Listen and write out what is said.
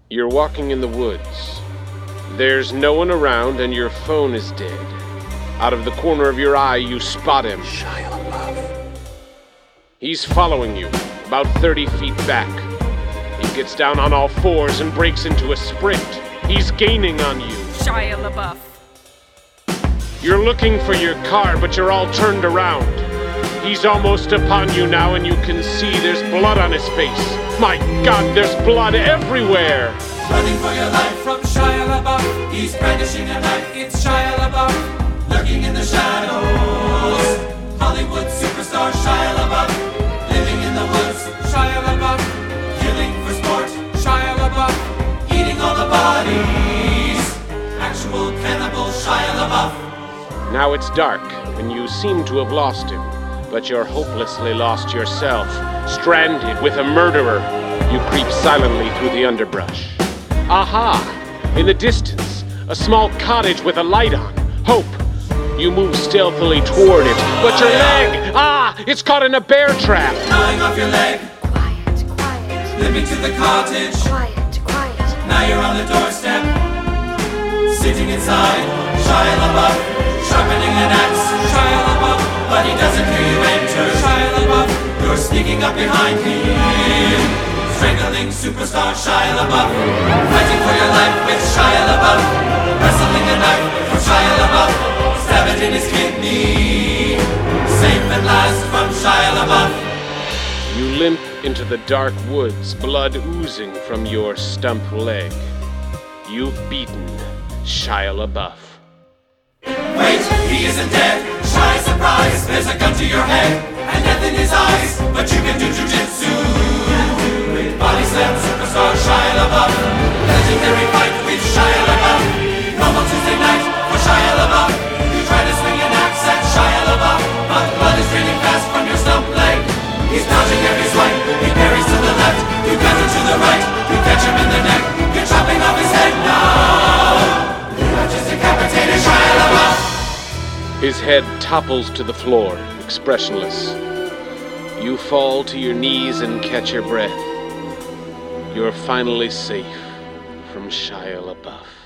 You're walking in the woods. There's no one around and your phone is dead. Out of the corner of your eye, you spot him. Shia LaBeouf. He's following you, about 30 feet back. He gets down on all fours and breaks into a sprint. He's gaining on you. Shia LaBeouf. You're looking for your car, but you're all turned around. He's almost upon you now, and you can see there's blood on his face. My God, there's blood everywhere! Running for your life from Shia LaBeouf. He's brandishing a knife, it's Shia LaBeouf. Lurking in the shadows, Hollywood superstar Shia LaBeouf. Living in the woods, Shia LaBeouf. Killing for sport, Shia LaBeouf. Eating all the bodies, actual cannibal Shia LaBeouf. Now it's dark, and you seem to have lost him. But you're hopelessly lost yourself, stranded with a murderer. You creep silently through the underbrush. Aha! In the distance, a small cottage with a light on. Hope. You move stealthily toward it, but your leg! Ah! It's caught in a bear trap! Gnawing off your leg, Quiet, quiet. limping to the cottage. Quiet, quiet. Now you're on the doorstep, sitting inside. Shia LaBeouf, sharpening an axe. Shia LaBeouf. But he doesn't hear you enter. Shia LaBeouf, you're sneaking up behind him. Strangling superstar Shia LaBeouf. Fighting for your life with Shia LaBeouf. Wrestling a knife from Shia LaBeouf. Stab it in his kidney. Safe at last from Shia LaBeouf. You limp into the dark woods, blood oozing from your stump leg. You've beaten Shia LaBeouf. Wait, he isn't dead. Shy surprise, there's a gun to your head and death in his eyes, but you can do jujitsu. Body slam superstar Shia LaBeouf. Legendary fight with Shia LaBeouf. Normal Tuesday night for Shia LaBeouf. You try to swing an axe at Shia LaBeouf, but blood is draining fast from your stump leg. He's dodging every swipe, he parries to the left. You counter to the right, you catch him in the neck. You're chopping off his head now. You have just decapitated Shia LaBeouf. His head topples to the floor, expressionless. You fall to your knees and catch your breath. You're finally safe from Shia LaBeouf.